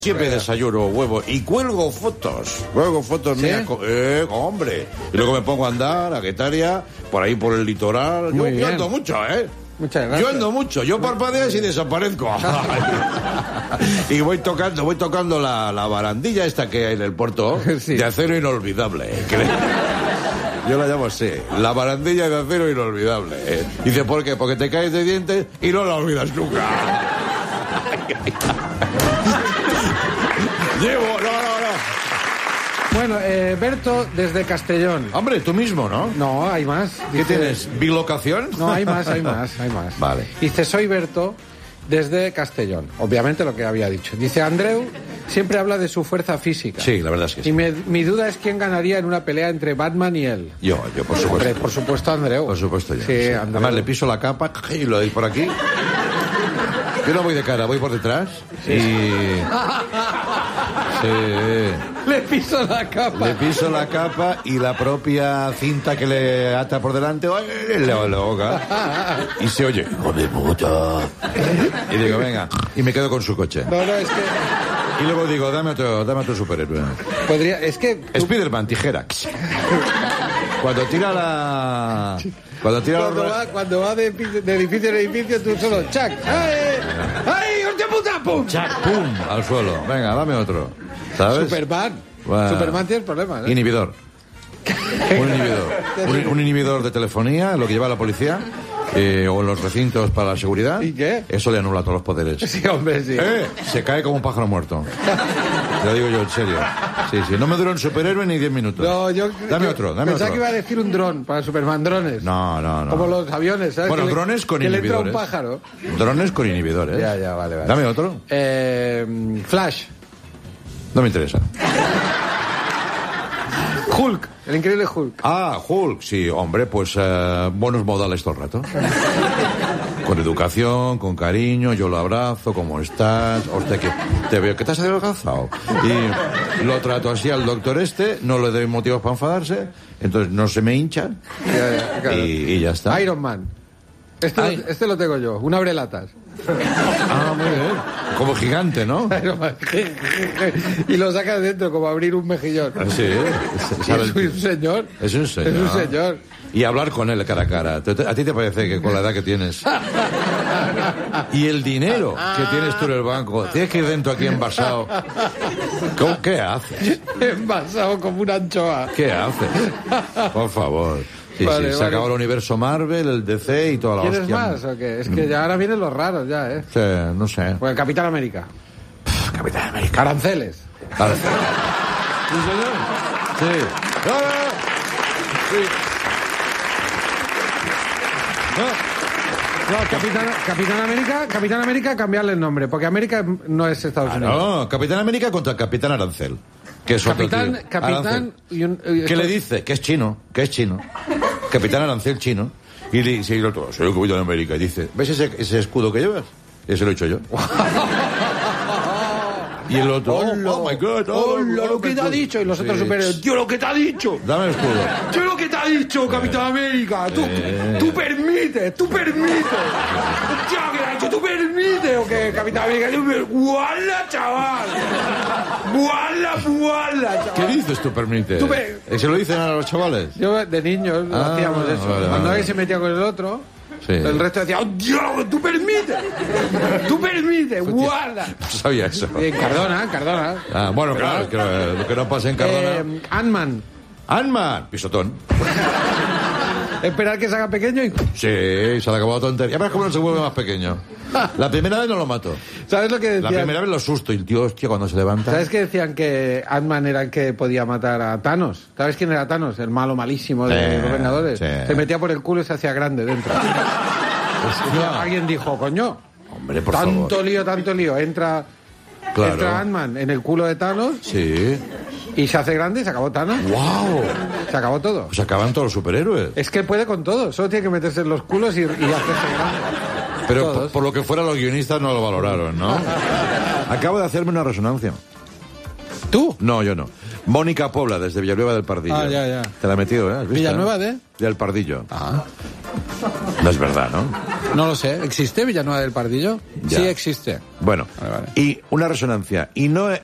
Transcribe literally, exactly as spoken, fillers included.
Siempre desayuno huevo y cuelgo fotos. Cuelgo fotos ¿Sí? mías, con, eh, hombre. Y luego me pongo a andar a Guetaria, por ahí por el litoral. Yo, yo ando mucho, ¿eh? Muchas gracias. Yo ando mucho. Yo parpadeas y desaparezco. Y voy tocando, voy tocando la, la barandilla esta que hay en el puerto, sí, de acero inolvidable. Yo la llamo así, la barandilla de acero inolvidable. ¿eh? Dice, ¿por qué? Porque te caes de dientes y no la olvidas nunca. Llevo, no, no, no. Bueno, eh, Berto, desde Castellón. Hombre, tú mismo, ¿no? No, hay más. ¿Qué Dice, tienes? ¿Bilocación? No, hay más, hay más, hay más. Vale. Dice, soy Berto, desde Castellón. Obviamente lo que había dicho. Dice, Andreu siempre habla de su fuerza física. Sí, la verdad es que sí. Y me, mi duda es quién ganaría en una pelea entre Batman y él. Yo, yo, por supuesto. Hombre, por supuesto, Andreu. Por supuesto, yo. Sí, Sí. Andreu. Además, le piso la capa y lo doy por aquí. Yo no voy de cara, voy por detrás. Sí. Y... Sí. Le piso la capa. Le piso la capa y la propia cinta que le ata por delante, ¡ay! Le ahoga. Y se oye, ¡hijo de puta! Y digo, venga. Y me quedo con su coche. No, no, es que... Y luego digo, dame otro, dame otro superhéroe. Podría... Es que... tú- Spiderman, tijera. Cuando tira la... Cuando tira Cuando los... va, cuando va de, edificio- de edificio en edificio, tú solo, ¡chac! ¡Ay! ¡Ay, hostia puta! ¡Pum! ¡Chac! ¡Pum! Al suelo. Venga, dame otro. ¿Sabes? Superman. Bueno. Superman tiene problemas, ¿eh? Inhibidor. Un inhibidor. Un, un inhibidor de telefonía, lo que lleva la policía, eh, o en los recintos para la seguridad. ¿Y qué? Eso le anula todos los poderes. Sí, hombre, sí. Eh, se cae como un pájaro muerto. Te lo digo yo, en serio. Sí, sí. No me duró un superhéroe ni diez minutos. No, yo... Dame yo otro, dame Pensaba otro. que iba a decir un dron para Superman, drones. No, no, no. Como los aviones, ¿sabes? Bueno, Que le- drones con que le entra inhibidores. un pájaro. Drones con inhibidores. Ya, ya, vale, vale. Dame otro. Eh, Flash. No me interesa. Hulk. El increíble Hulk. Ah, Hulk, sí, hombre, pues eh, buenos modales todo el rato. Con educación, con cariño, yo lo abrazo, ¿cómo estás? Hostia, que te veo que te has adelgazado. Y lo trato así al doctor este, no le doy motivos para enfadarse, entonces no se me hincha Ya, ya, claro. y, y ya está. Iron Man. Este, Ay. lo, este lo tengo yo. Un abrelatas. Ah, muy bien. Como gigante, ¿no? Iron Man. Y lo saca de dentro, como abrir un mejillón. Sí, Y sabe es el- un señor. Es un señor. Es un señor. Y hablar con él cara a cara. ¿A ti te parece que con la edad que tienes? Y el dinero que tienes tú en el banco, tienes que ir dentro aquí envasado. ¿Cómo, ¿Qué haces? Envasado como una anchoa. ¿Qué haces? Por favor. Sí, Vale, sí, se vale. acabó el universo Marvel, el D C y toda la ¿Quieres hostia. más o qué? Es que ya ahora vienen los raros ya, ¿eh? Sí, no sé. Pues el Capitán América. Capitán América. Aranceles. Vale. ¿Sí, señor? Sí. No, no, no. Sí. No, Capitán, Capitán América, Capitán América, cambiarle el nombre, porque América no es Estados Ah, Unidos. no, Capitán América contra Capitán Arancel. Que es otro Capitán, tío. Capitán Arancel. y un... y ¿Qué esto- le dice? Que es chino, que es chino. Capitán Arancel chino. Y le dice el otro, soy el Capitán América. Y dice, ¿ves ese, ese escudo que llevas? Ese lo he hecho yo. Y el otro, oh, oh my God, oh, Hola, oh, lo que my te ha God. dicho. Y los otros Sí. superhéroes, tío, lo que te ha dicho. Dame el escudo. Tío, lo que te ha dicho, Capitán América. Tú, Eh. tú permites, tú permites. Tío, ¿qué te ha dicho? Tú permites. ¿O qué, Capitán América? Tú per- ¡Guala, chaval! ¡Guala, guala, chaval! ¿Qué dices tú, permite? Tú me- ¿Y se lo dicen a los chavales? Yo, de niños, Ah, hacíamos eso. vale, Cuando vale. alguien se metía con el otro, Sí. el resto decía, ¡oh, Dios, tú permites! ¡Tú permites! ¡Guarda! No sabía eso. En Cardona, Cardona. Ah, bueno, claro, que lo, lo que no pasa en Cardona. Eh, Ant-Man. Ant-Man, pisotón. Esperar que se haga pequeño y... Sí, se le acabó la tontería. Verás cómo no se vuelve más pequeño. La primera vez no lo mato. ¿Sabes lo que La decían? primera vez lo asusto y el tío, hostia, cuando se levanta. ¿Sabes que decían que Ant-Man era el que podía matar a Thanos? ¿Sabes quién era Thanos? El malo malísimo de Sí, los Vengadores. sí. Se metía por el culo y se hacía grande dentro. Hostia. Alguien dijo, coño, Hombre, por tanto favor. lío, tanto lío. Entra, Claro. entra Ant-Man en el culo de Thanos Sí. y se hace grande y se acabó Thanos. ¡Wow! Se acabó todo. Pues acaban todos los superhéroes. Es que puede con todo. Solo tiene que meterse en los culos y, y hacerse grande. Pero por, Todos. por lo que fuera los guionistas no lo valoraron, ¿no? Acabo de hacerme una resonancia. ¿Tú? No, yo no. Mónica Pobla, desde Villanueva del Pardillo. Ah, ya, ya. Te la he metido, ¿eh? ¿Has visto, ¿Villanueva eh? de? Del Pardillo. Ah. No es verdad, ¿no? No lo sé. ¿Existe Villanueva del Pardillo? Ya. Sí existe. Bueno, vale, vale. y una resonancia. Y no